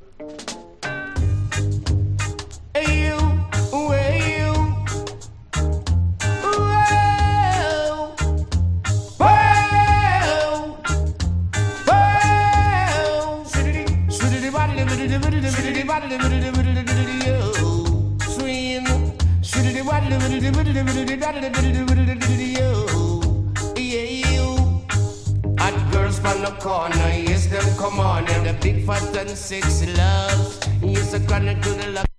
Hey you, hey you, well, well, well. Swing, hot girls from the corner, yes, them come on, and the big fat and sexy loves. Yes, I chronicle the love.